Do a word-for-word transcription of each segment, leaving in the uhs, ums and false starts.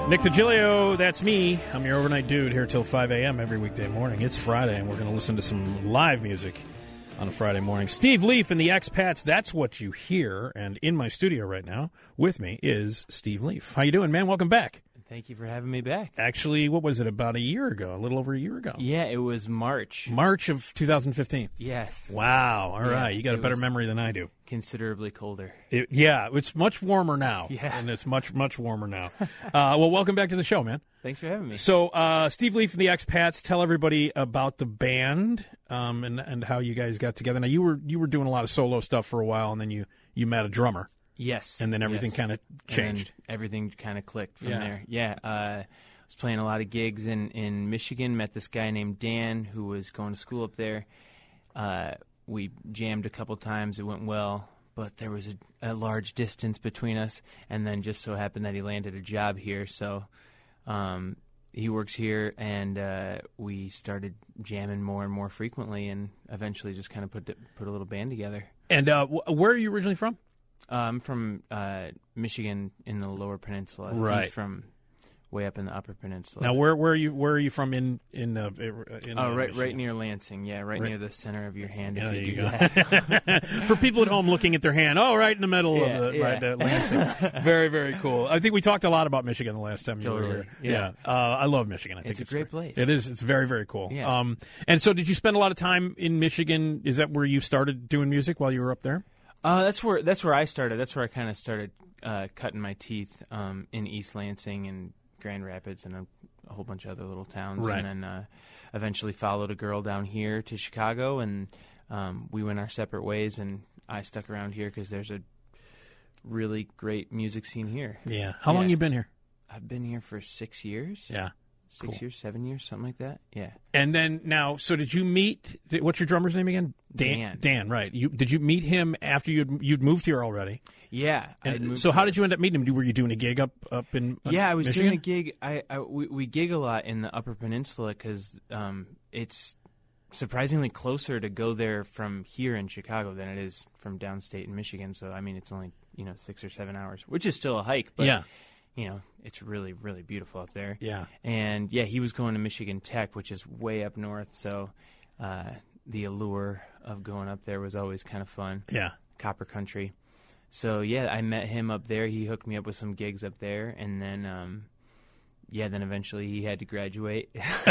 Nick DiGilio, that's me. I'm your overnight dude here till five a.m. every weekday morning. It's Friday, and we're going to listen to some live music on a Friday morning. Steve Leaf and the Expats, that's what you hear. And in my studio right now with me is Steve Leaf. How you doing, man? Welcome back. Thank you for having me back. Actually, what was it, about a year ago? A little over a year ago. Yeah, it was March. March of two thousand fifteen. Yes. Wow. All yeah, right. You got a better memory than I do. Considerably colder. It, yeah, it's much warmer now. Yeah. And it's much, much warmer now. uh, well, welcome back to the show, man. Thanks for having me. So, uh, Steve Leaf and the Expats, tell everybody about the band um, and and how you guys got together. Now, you were you were doing a lot of solo stuff for a while, and then you, you met a drummer. Yes. And then everything yes. kind of changed. And everything kind of clicked from yeah. there. Yeah. Uh, I was playing a lot of gigs in, in Michigan, met this guy named Dan who was going to school up there. Uh, we jammed a couple times. It went well, but there was a, a large distance between us, and then just so happened that he landed a job here. So um, he works here, and uh, we started jamming more and more frequently, and eventually just kind of put, put a little band together. And uh, wh- where are you originally from? Uh, I'm from uh, Michigan in the Lower Peninsula. Right. He's from way up in the Upper Peninsula. Now, where where are you where are you from in in, uh, in Oh, uh, right, Michigan? right near Lansing. Yeah, right, Right- near the center of your hand. Yeah, if there you you do go. that. For people at home looking at their hand, oh, right in the middle Yeah, of the yeah. right uh, Lansing. Very, very cool. I think we talked a lot about Michigan the last time you were Totally, here. yeah. Uh, I love Michigan. I think It's it's a great great. place. It is. It's very, very cool. Yeah. Um, and so, did you spend a lot of time in Michigan? Is that where you started doing music while you were up there? Uh, that's where that's where I started. That's where I kind of started uh, cutting my teeth um, in East Lansing and Grand Rapids and a, a whole bunch of other little towns. Right. And then uh, eventually followed a girl down here to Chicago, and um, we went our separate ways. And I stuck around here because there's a really great music scene here. Yeah. How long Yeah. you been here? I've been here for six years. Yeah. Six Cool. years, seven years, something like that. Yeah. And then now, so did you meet? th- What's your drummer's name again? Dan. Dan, right? You did you meet him after you'd you'd moved here already? Yeah. I'd And moved so how here. did you end up meeting him? Were you doing a gig up up in? uh, Yeah, I was Michigan? doing a gig. I, I we, we gig a lot in the Upper Peninsula because um, it's surprisingly closer to go there from here in Chicago than it is from downstate in Michigan. So I mean, it's only you know six or seven hours, which is still a hike. But, Yeah. you know, it's really really beautiful up there. Yeah. And yeah, he was going to Michigan Tech, which is way up north. So uh, the allure of going up there was always kind of fun. Yeah. Copper Country. So yeah, I met him up there. He hooked me up with some gigs up there, and then um, yeah, then eventually he had to graduate.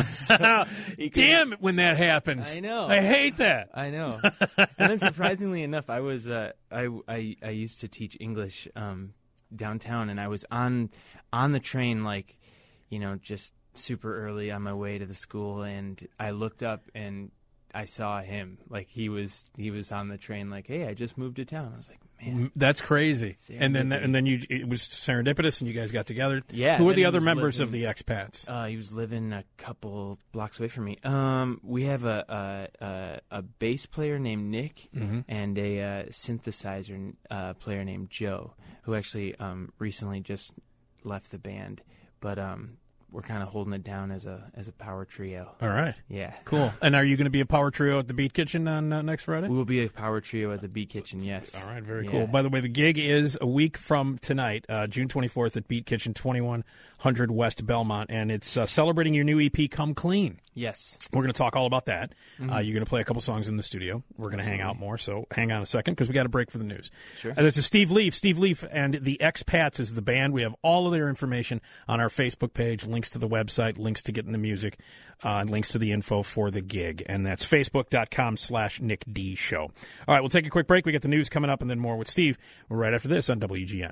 So he couldn't- Damn it! When that happens, I know. I hate that. I know. And then surprisingly enough, I was uh, I, I I used to teach English um, downtown, and I was on on the train like you know just super early on my way to the school, and I looked up and I saw him. Like he was he was on the train. Like, hey, I just moved to town. I was like, man, That's crazy. And then Serendipity. and then you it was serendipitous, and you guys got together. Yeah, Who are then the he other was members of living- the expats? Uh, he was living a couple blocks away from me. Um, we have a a, a, a bass player named Nick Mm-hmm. and a uh, synthesizer uh, player named Joe, who actually um, recently just left the band. But um, we're kind of holding it down as a as a power trio. All right. Yeah, Cool. And are you going to be a power trio at the Beat Kitchen on uh, next Friday? we will be a power trio at the Beat Kitchen. Yes. All right, very Yeah. cool. By the way, the gig is a week from tonight, uh, June twenty-fourth at Beat Kitchen, twenty-one hundred West Belmont, and it's uh, celebrating your new E P, Come Clean. Yes. We're going to talk all about that. Mm-hmm. Uh, you're going to play a couple songs in the studio. We're going to hang out more, so hang on a second because we got a break for the news. Sure. Uh, this is Steve Leaf. Steve Leaf and the Expats is the band. We have all of their information on our Facebook page, links to the website, links to getting the music, uh, and links to the info for the gig. And that's facebook.com slash Nick D Show. All right, we'll take a quick break. We got the news coming up and then more with Steve. We're right after this on W G N.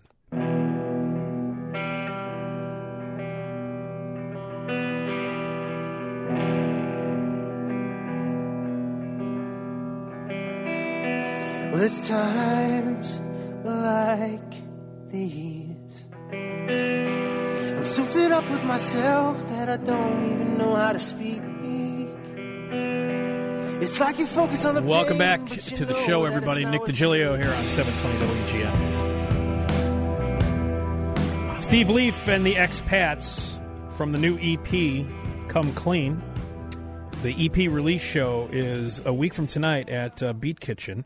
Well, it's times like these. I'm so fed up with myself that I don't even know how to speak. It's like you focus on the Welcome pain, back but you to the know show, that it's everybody. not Nick what DiGilio here on seven twenty W G N. Steve Leaf and the Expats from the new E P, Come Clean. The E P release show is a week from tonight at uh, Beat Kitchen.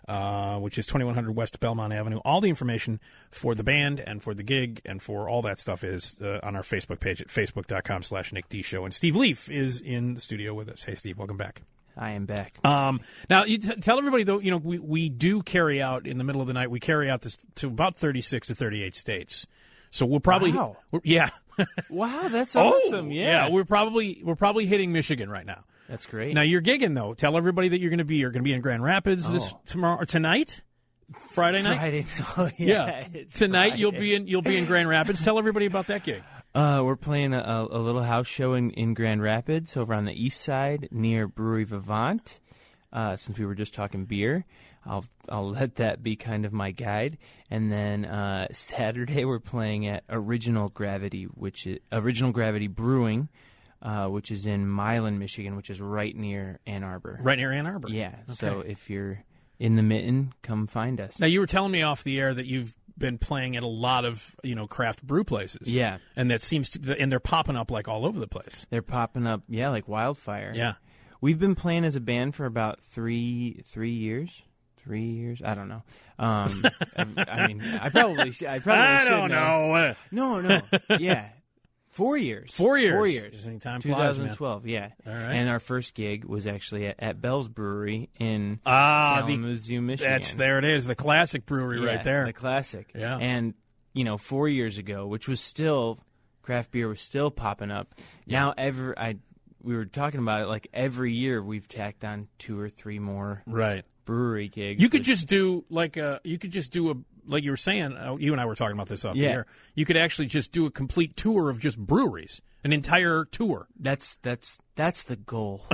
uh, which is twenty-one hundred West Belmont Avenue. All the information for the band and for the gig and for all that stuff is uh, on our Facebook page at facebook.com slash Nick D Show. And Steve Leaf is in the studio with us. Hey, Steve, welcome back. I am back. Um, now, you t- tell everybody, though, you know, we, we do carry out, in the middle of the night, we carry out this to about thirty-six to thirty-eight states. So we'll probably, Wow. we're, yeah. Wow, that's awesome. Oh, yeah. we're probably we're probably hitting Michigan right now. That's great. Now you're gigging though. Tell everybody that you're going to be. You're going to be in Grand Rapids this Oh. tomorrow or tonight, Friday night. Friday. Oh, yeah. it's Tonight Friday. you'll be in you'll be in Grand Rapids. Tell everybody about that gig. Uh, we're playing a, a little house show in, in Grand Rapids over on the east side near Brewery Vivant. Uh, since we were just talking beer, I'll I'll let that be kind of my guide. And then uh, Saturday we're playing at Original Gravity, which is Original Gravity Brewing, uh, which is in Milan, Michigan, which is right near Ann Arbor. Right near Ann Arbor. Yeah. Okay. So if you're in the mitten, come find us. Now you were telling me off the air that you've been playing at a lot of you know craft brew places. Yeah. And that seems to and they're popping up like all over the place. They're popping up, yeah, like wildfire. Yeah. We've been playing as a band for about three three years. Three years? I don't know. Um, I, I mean, I probably should. I probably I should don't know. No, no. Yeah. Four years. Four years. Four years. I think time flies, man. twenty twelve, yeah. All right. And our first gig was actually at, at Bell's Brewery in Ah, the, Kalamazoo, Michigan. that's there. It is the classic brewery Yeah, right there. The classic. Yeah. And, you know, four years ago, which was still, craft beer was still popping up. Yeah. Now, every, I, we were talking about it, like every year we've tacked on two or three more Right. brewery gigs. You could which- just do like a. You could just do a like you were saying. Uh, you and I were talking about this off the Yeah. air. You could actually just do a complete tour of just breweries, an entire tour. That's that's that's the goal.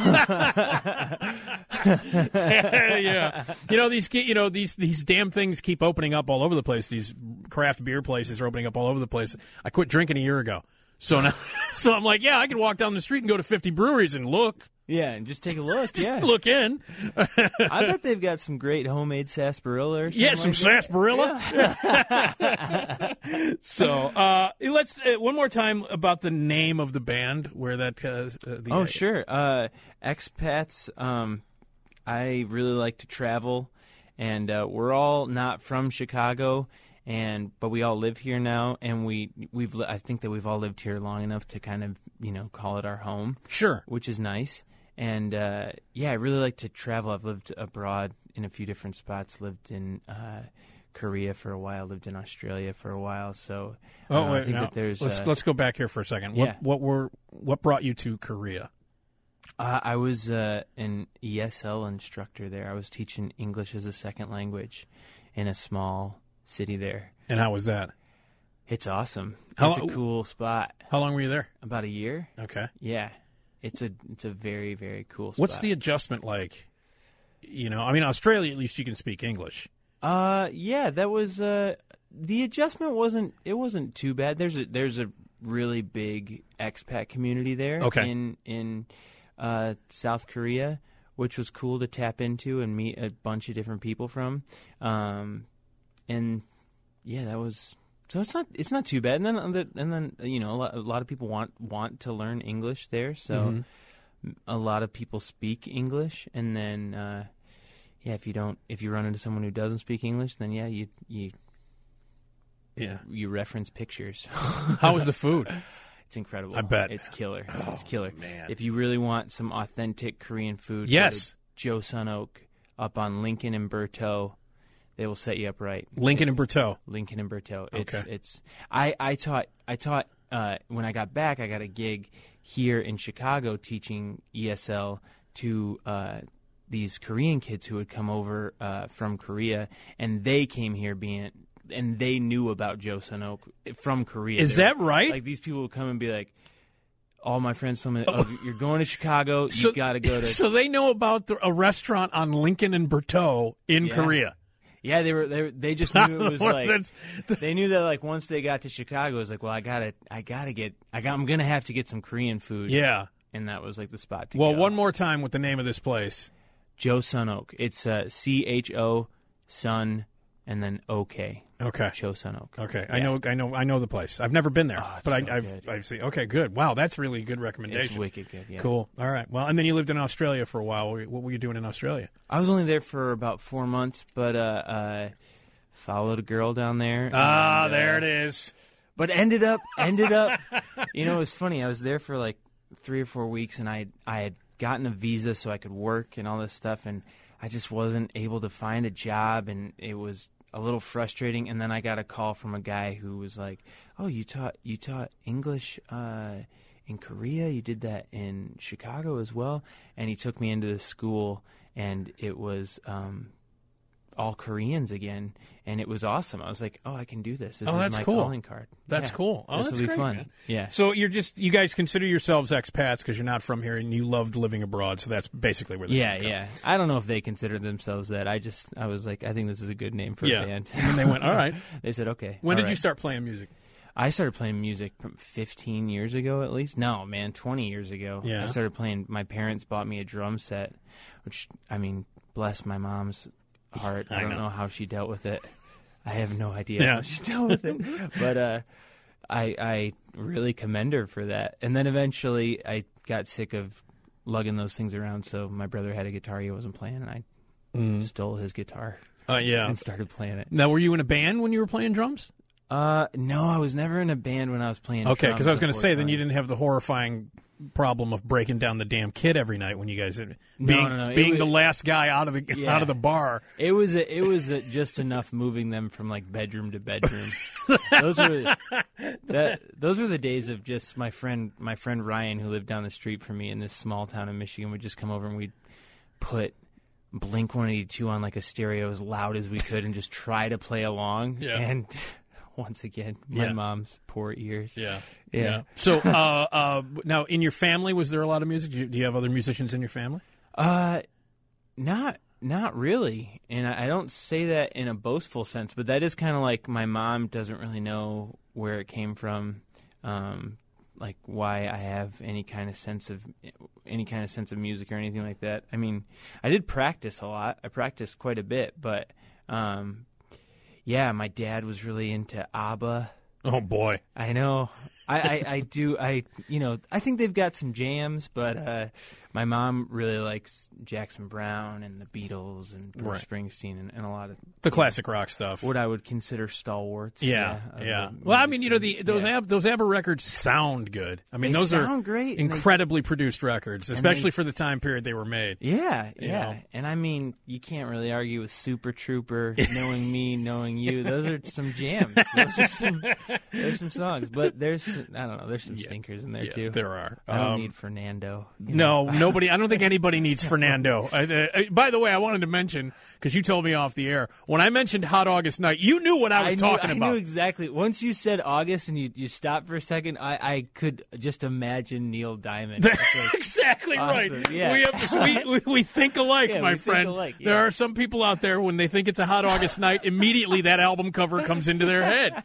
Yeah, you know these. You know these these damn things keep opening up all over the place. These craft beer places are opening up all over the place. I quit drinking a year ago, so now, so I'm like, yeah, I can walk down the street and go to fifty breweries and look, Yeah, and just take a look. Yeah, look in. I bet they've got some great homemade sarsaparilla or something. Yeah, some like that. sarsaparilla. So uh, let's uh, one more time about the name of the band, where that. Uh, the, Oh, sure. Uh, expats. Um, I really like to travel, and uh, we're all not from Chicago, and but we all live here now, and we we've li- I think that we've all lived here long enough to kind of you know call it our home, Sure. which is nice. And uh, yeah, I really like to travel. I've lived abroad in a few different spots. Lived in uh, Korea for a while. Lived in Australia for a while. So Oh uh, I wait, think no. that there's. let's uh, let's go back here for a second. Yeah. What what were what brought you to Korea? Uh, I was uh, an E S L instructor there. I was teaching English as a second language in a small city there. And how was that? It's awesome. How It's lo- a cool spot. How long were you there? About a year. Okay. Yeah, it's a it's a very very cool spot. What's the adjustment like? You know, I mean, Australia at least you can speak English. Uh yeah, that was uh the adjustment wasn't it wasn't too bad. There's a there's a really big expat community there Okay. in in uh South Korea, which was cool to tap into and meet a bunch of different people from. Um and yeah, that was so it's not it's not too bad. And then and then you know, a lot, a lot of people want want to learn English there, so Mhm. a lot of people speak English, and then uh yeah, if you don't, if you run into someone who doesn't speak English, then yeah, you you Yeah. you reference pictures. How was the food? It's incredible. I bet. It's killer. it's killer. man. If you really want some authentic Korean food, Yes. go to Joe Sun Oak up on Lincoln and Bertaux. They will set you up right. Lincoln and Bertaux. Lincoln and Bertaux. It's Okay. it's I I taught I taught uh, when I got back. I got a gig here in Chicago teaching E S L to uh, these Korean kids who had come over uh, from Korea, and they came here being and they knew about Joe Sun Oak from Korea. Is They that were- right? Like these people would come and be like, all my friends told me, oh, you're going to Chicago. You got to go to. So they know about the, a restaurant on Lincoln and Bertaux in Yeah. Korea. Yeah, they were. They were, they just knew it was like That's- they knew that like once they got to Chicago, it was like, well, I gotta, I gotta get, I got, I'm gonna have to get some Korean food. Yeah. and that was like the spot to Well, go. one more time with the name of this place. Joe Sun Oak. It's uh, C H O Sun and then OK. Okay. Chosun OK. Okay, Yeah. I know, I know, I know the place. I've never been there, Oh, it's but so I, I've, good. I've seen. Okay, good. Wow, that's really a good recommendation. It's wicked good. Yeah. Cool. All right. Well, and then you lived in Australia for a while. What were you, what were you doing in Australia? I was only there for about four months, but uh, uh, followed a girl down there. Ah, and, there uh, it is. But ended up, ended up, you know, it was funny. I was there for like three or four weeks, and I, I had gotten a visa so I could work and all this stuff, and I just wasn't able to find a job, and it was a little frustrating. And then I got a call from a guy who was like, "Oh, you taught you taught English uh, in Korea. You did that in Chicago as well." And he took me into the school, and it was um, all Koreans again, and it was awesome. I was like, "Oh, I can do this. This Oh, is that's my cool. calling card. That's Yeah. cool. Oh, this that's will be great, fun. man. Yeah." So you're just you guys consider yourselves expats because you're not from here and you loved living abroad. So that's basically where. Yeah, come. yeah. I don't know if they consider themselves that. I just, I was like, I think this is a good name for Yeah. a band. And then they went, all right. They said, okay. When all did you right. start playing music? I started playing music fifteen years ago at least. No, man, twenty years ago. Yeah. I started playing, my parents bought me a drum set, which, I mean, bless my mom's heart. I, I don't know. know. how she dealt with it. I have no idea Yeah. how she dealt with it. But uh, I, I really commend her for that. And then eventually I got sick of lugging those things around, so my brother had a guitar he wasn't playing, and I Mm. stole his guitar Uh, yeah. and started playing it. Now, were you in a band when you were playing drums? Uh, no, I was never in a band when I was playing. Okay, because I was going to say, then you unfortunately. didn't have the horrifying problem of breaking down the damn kit every night when you guys being no, no. It being was- the last guy out of the Yeah. out of the bar. It was a, it was a, just enough moving them from like bedroom to bedroom. those were that those were the days of just my friend my friend Ryan, who lived down the street from me in this small town in Michigan, would just come over and we'd put Blink one eighty-two on like a stereo as loud as we could and just try to play along. Yeah. And once again, my Yeah. mom's poor ears. Yeah, Yeah. So uh, uh, now, in your family, was there a lot of music? Do you, do you have other musicians in your family? Uh, not not really, and I, I don't say that in a boastful sense, but that is kind of like my mom doesn't really know where it came from, um, like why I have any kind of sense of any kind of sense of music or anything like that. I mean, I did practice a lot. I practiced quite a bit, but um, yeah, my dad was really into ABBA. Oh boy, I know. I, I, I do. I you know. I think they've got some jams, but uh, my mom really likes Jackson Browne and the Beatles and Bruce Right. Springsteen and, and a lot of the classic rock stuff. what I would consider stalwarts. Yeah, of yeah. the Well, I music mean, you know, the scene. those Yeah. Ab, those ABBA records sound good. I mean, They those sound are great, and they- incredibly produced records, especially they- for the time period they were made. Yeah, You yeah. know. And I mean, you can't really argue with Super Trooper, Knowing Me, Knowing You. Those are some jams. Those are some, there's some songs, but there's I don't know. There's some stinkers in there Yeah, too. there are. I don't Um, need Fernando. you No, know. nobody. I don't think anybody needs Fernando. Uh, uh, by the way, I wanted to mention because you told me off the air when I mentioned Hot August Night, you knew what I was knew, talking I about. knew exactly. Once you said August and you, you stopped for a second, I, I could just imagine Neil Diamond. It's like, exactly Awesome, right. yeah. We, have, we, we we think alike, Yeah, my we think friend. alike, There yeah. are some people out there when they think it's a Hot August Night, immediately that album cover comes into their head.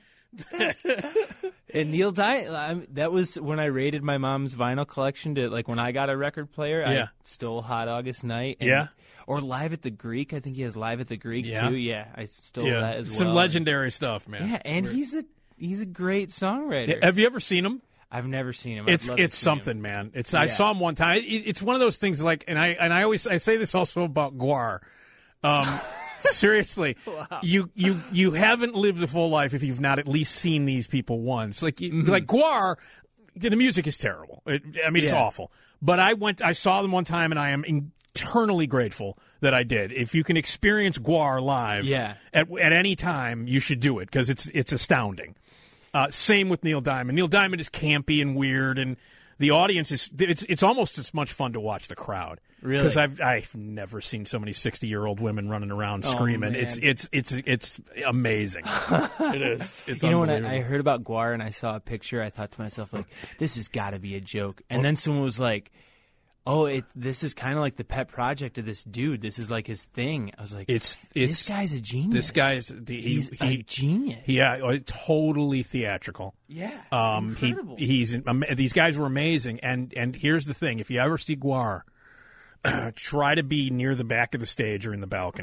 and Neil Diamond, that was when I raided my mom's vinyl collection to, like, when I got a record player, Yeah. I stole Hot August Night. And, Yeah. Or Live at the Greek. I think he has Live at the Greek, Yeah. too. Yeah, I stole Yeah, that as well. some legendary stuff, man. Yeah, and he's a he's a great songwriter. Have you ever seen him? I've never seen him. I'd It's love to it's see him. something, man. It's I Yeah. saw him one time. It, it's one of those things like, and I and I always I say this also about Guar. Um, seriously, you you you haven't lived a full life if you've not at least seen these people once. Like you, like Guar, the music is terrible. It, I mean, it's Yeah. awful. But I went, I saw them one time, and I am eternally grateful that I did. If you can experience Guar live, Yeah. at at any time, you should do it because it's it's astounding. Uh, same with Neil Diamond. Neil Diamond is campy and weird, and the audience is it's it's almost as much fun to watch the crowd. Really? Because I've I've never seen so many sixty year old women running around screaming. man. It's it's it's it's amazing. It is. It's You know, when I, unbelievable. I heard about Guar and I saw a picture, I thought to myself, like, this has got to be a joke. And then someone was like, oh, it, this is kind of like the pet project of this dude. This is like his thing. I was like, It's it's this guy's a genius. This guy is the he, He's he, a genius. Yeah, uh, totally theatrical. Yeah. Um, he Incredible. he's um, these guys were amazing. And and here's the thing: if you ever see Guar, try to be near the back of the stage or in the balcony.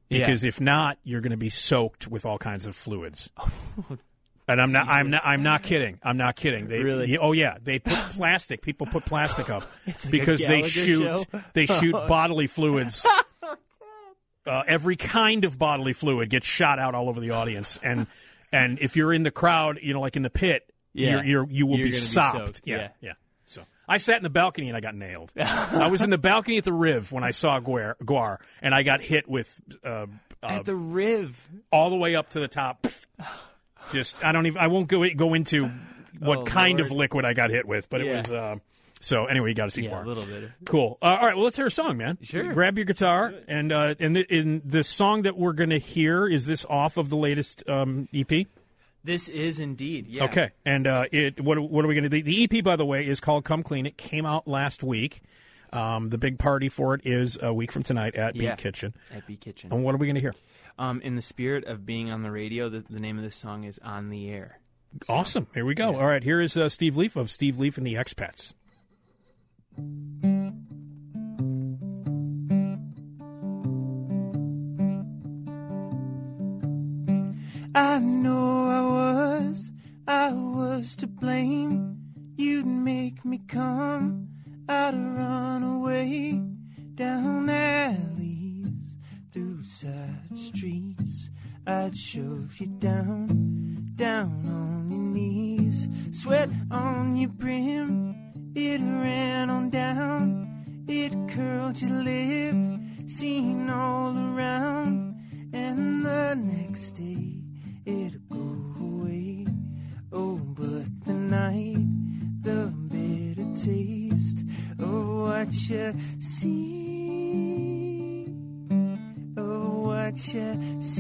because yeah. if not, you're going to be soaked with all kinds of fluids. And I'm not, I'm not, I'm not kidding. I'm not kidding. They, really? Oh yeah, they put plastic. People put plastic up like because they shoot, show? they shoot bodily fluids. Uh, every kind of bodily fluid gets shot out all over the audience, and and if you're in the crowd, you know, like in the pit, yeah. you're, you're you will you're be sopped. sopped. Yeah. yeah, yeah. So I sat in the balcony and I got nailed. I was in the balcony at the Riv when I saw Guar, Guar and I got hit with uh, uh, at the Riv all the way up to the top. Just I don't even I won't go go into what oh, kind Lord. of liquid I got hit with, but yeah. it was uh, so anyway. You got to see yeah, Guar. a little bit. Cool. Uh, all right. Well, let's hear a song, man. Sure. Grab your guitar and uh, and the, in the song that we're going to hear is this off of the latest um, E P? This is indeed. Yeah. Okay. And uh, it what what are we going to do? The E P, by the way, is called "Come Clean." It came out last week. Um, the big party for it is a week from tonight at yeah. Beat Kitchen. At Beat Kitchen. And what are we going to hear? Um, in the spirit of being on the radio, the, the name of this song is "On the Air." So, awesome. Here we go. Yeah. All right. Here is uh, Steve Leaf of Steve Leaf and the Expats. I know I was, I was to blame. You'd make me come, I'd run away down alleys, through side streets. I'd shove you down, down on your knees, sweat on your brim. It ran on down, it curled your lip, seen all around, and the next day it'd go away. Oh, but the night, the bitter taste of what you see, of what you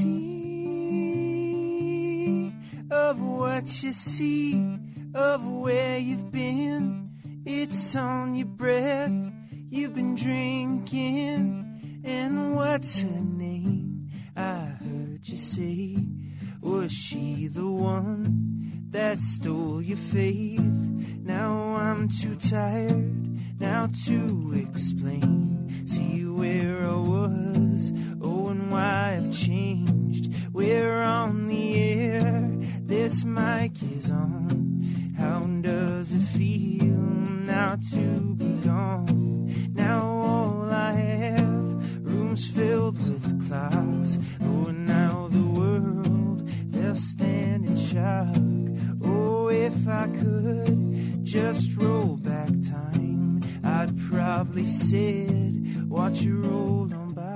see, of what you see, of where you've been. It's on your breath, you've been drinking. And what's her name? I heard you say, was she the one that stole your faith? Now I'm too tired now to explain. See where I was, oh, and why I've changed. We're on the air, this mic is on. How does it feel now to be gone? Now all I have, rooms filled with clocks. Oh, and now the world left standing shock. Oh, if I could just roll back time, I'd probably said, watch you roll on by.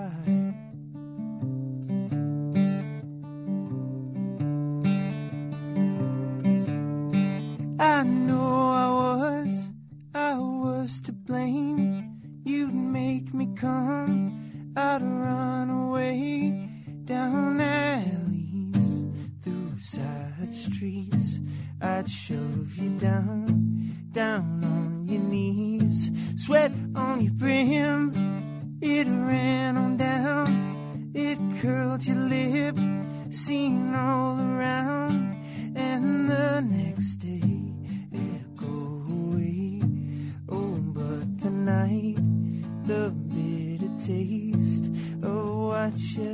I know I was, I was to blame. You'd make me come, I'd run away down alleys, through side streets. I'd shove you down, down on your knees, sweat on your brim. It ran on down, it curled your lip, seen all around, and the next day it'd go away. Oh, but the night, the bitter taste of what you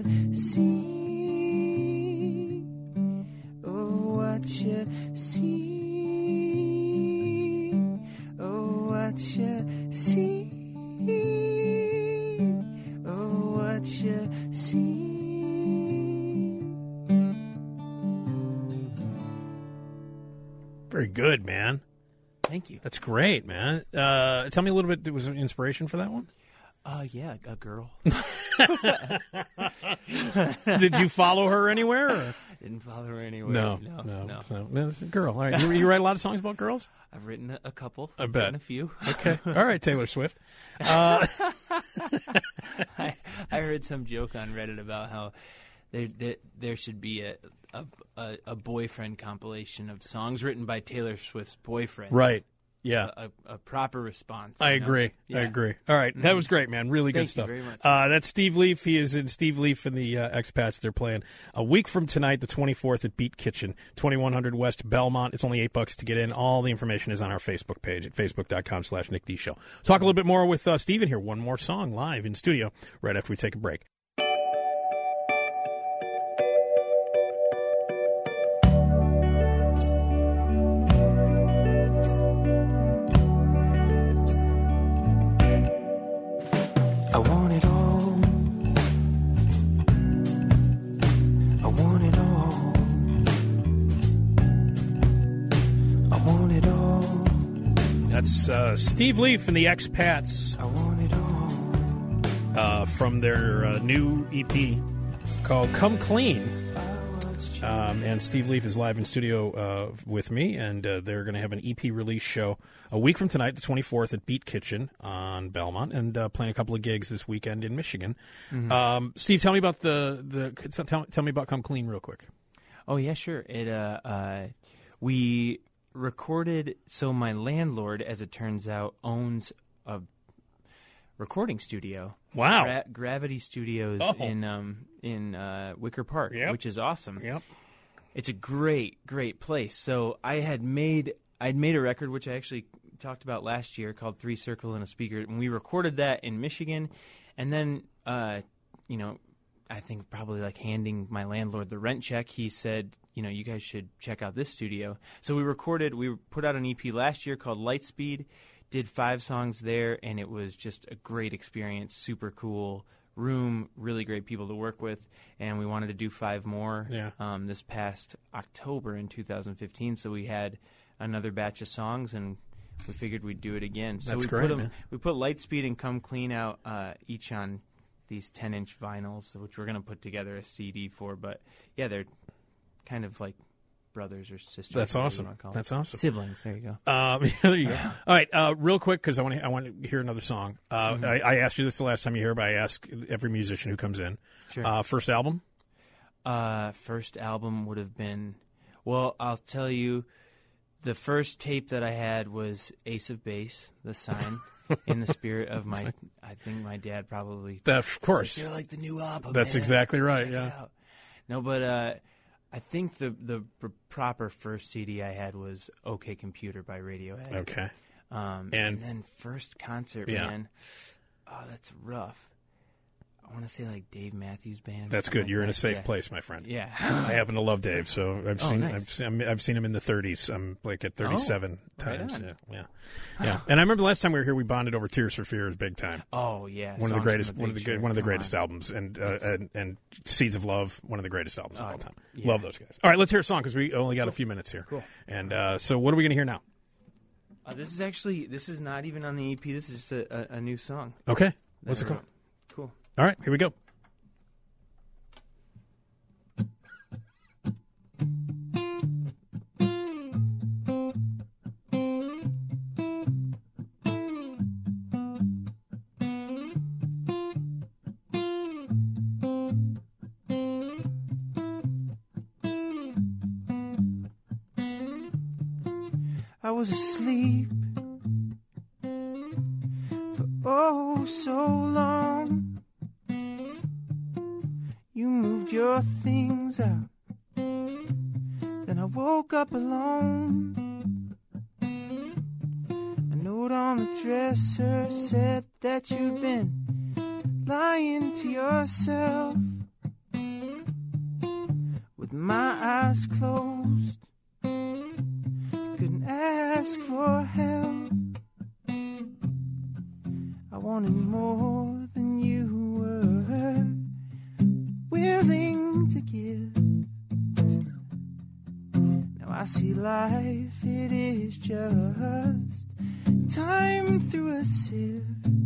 see, oh, what you see, oh, what you see, oh, what you see. Very good, man. Thank you. That's great, man. Uh, tell me a little bit. Was there inspiration for that one? Uh, yeah, a girl. Did you follow her anywhere? Or? Didn't follow her anywhere. No, no, no, no. no. no it's a girl. All right. You, you write a lot of songs about girls? I've written a, a couple. I I've bet. written a few. Okay. All right, Taylor Swift. Uh, I, I heard some joke on Reddit about how there there, there should be a, a a a boyfriend compilation of songs written by Taylor Swift's boyfriend. right. Yeah. A, a, a proper response. I you know? agree. Yeah. I agree. All right. That was great, man. Really good Thank you stuff. very much. Uh, that's Steve Leaf. He is in Steve Leaf and the uh, Expats. They're playing a week from tonight, the twenty-fourth at Beat Kitchen, twenty-one hundred West Belmont. It's only eight bucks to get in. All the information is on our Facebook page at facebook.com slash Nick D Show. Talk a little bit more with uh, Steven here. One more song live in studio right after we take a break. That's uh, Steve Leaf and the Expats I want it all. uh, from their uh, new E P called Come Clean. Um, and Steve Leaf is live in studio uh, with me, and uh, they're going to have an E P release show a week from tonight, the twenty-fourth, at Beat Kitchen on Belmont, and uh, playing a couple of gigs this weekend in Michigan. Mm-hmm. Um, Steve, tell me about the the tell, tell me about Come Clean real quick. Oh yeah, sure. It uh, uh, we recorded. So my landlord, as it turns out, owns a recording studio. Wow, Gra- Gravity Studios oh. in um in uh, Wicker Park, yep. which is awesome. Yep, it's a great great place. So I had made I'd made a record which I actually talked about last year called Three Circles and a Speaker, and we recorded that in Michigan, and then uh, you know. I think probably like handing my landlord the rent check, he said, you know, you guys should check out this studio. So we recorded, we put out an E P last year called Lightspeed, did five songs there, and it was just a great experience, super cool room, really great people to work with, and we wanted to do five more yeah. um, this past October in two thousand fifteen, so we had another batch of songs, and we figured we'd do it again. So That's we great, put 'em, man. we put Lightspeed and Come Clean out uh, each on these ten-inch vinyls, which we're going to put together a C D for. But, yeah, they're kind of like brothers or sisters. That's awesome. Call That's them. awesome. Siblings, there you go. Um, there you go. All right, uh, real quick, because I want to I want to hear another song. Uh, Mm-hmm. I, I asked you this the last time you were here, but I ask every musician who comes in. Sure. Uh, first album? Uh, first album would have been, well, I'll tell you, the first tape that I had was Ace of Base, The Sign. In the spirit of my, I think my dad probably. That, of course. You're like the new album. That's man. exactly right. Check yeah. it out. No, but uh, I think the the pr- proper first C D I had was OK Computer by Radiohead. Okay. Um, And- and, then first concert, Yeah. man. Oh, that's rough. I want to say like Dave Matthews Band. That's something good. like You're in a that. safe Yeah. place, my friend. Yeah. I happen to love Dave, so I've Oh, seen nice. I've seen I've seen him in the thirties. I'm like at thirty-seven Oh, right times. on. Yeah, yeah, yeah. And I remember last time we were here, we bonded over Tears for Fears, big time. Oh yeah. One of the Songs greatest, from one of the Big good, Chair. one of the Come greatest on. albums, and, uh, It's- and and Seeds of Love, one of the greatest albums of Oh, all time. yeah. Love those guys. All right, let's hear a song because we only got a few minutes here. Cool. And uh, so, what are we going to hear now? Uh, this is actually this is not even on the E P. This is just a, a, a new song. Okay, what's it that I called? wrote. Cool. All right, here we go. I was asleep for oh so long. You moved your things out, then I woke up alone. A note on the dresser said that you'd been lying to yourself with my eyes closed. Couldn't ask for help. I wanted more than you were willing to give. Now I see life, it is just time through a sieve.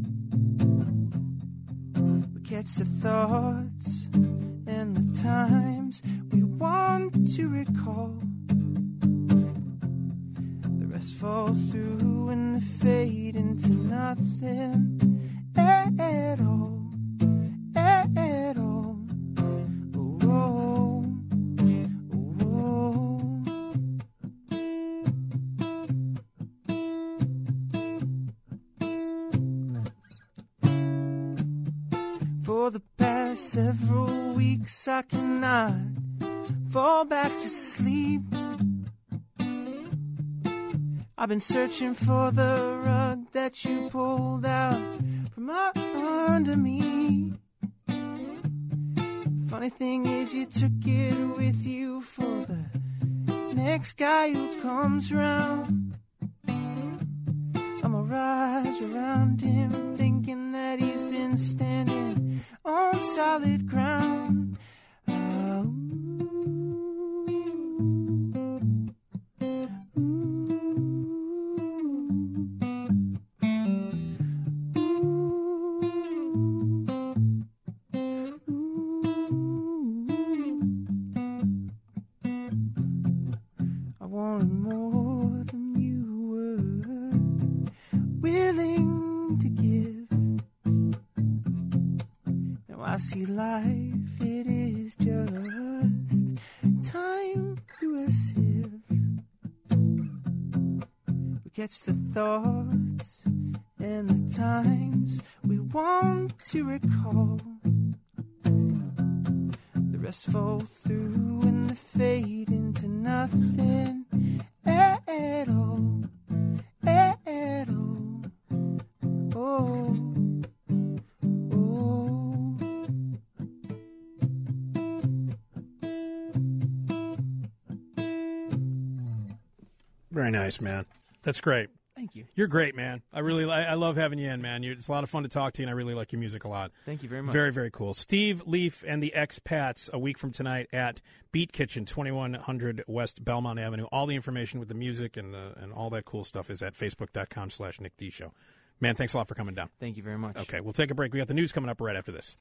We catch the thoughts and the times we want to recall. Fall through and they fade into nothing at all, at all. Oh, oh, oh. For the past several weeks I cannot fall back to sleep. I've been searching for the rug that you pulled out from under me. Funny thing is you took it with you for the next guy who comes round. I'ma rise around him thinking that he's been standing on solid ground. Oh. wanted more than you were willing to give. Now I see life, it is just time through a sieve. We catch the thoughts and the times we want to recall. The rest fall through and they fade into nothing at all, at all. Oh, oh. Very nice, man. That's great. Thank you. You're great, man. I really, I, I love having you in, man. You, it's a lot of fun to talk to you, and I really like your music a lot. Thank you very much. Very, very cool. Steve Leaf and the Expats a week from tonight at Beat Kitchen, twenty-one hundred West Belmont Avenue. All the information with the music and the, and all that cool stuff is at facebook.com slash Nick D Show. Man, thanks a lot for coming down. Thank you very much. Okay, we'll take a break. We got the news coming up right after this.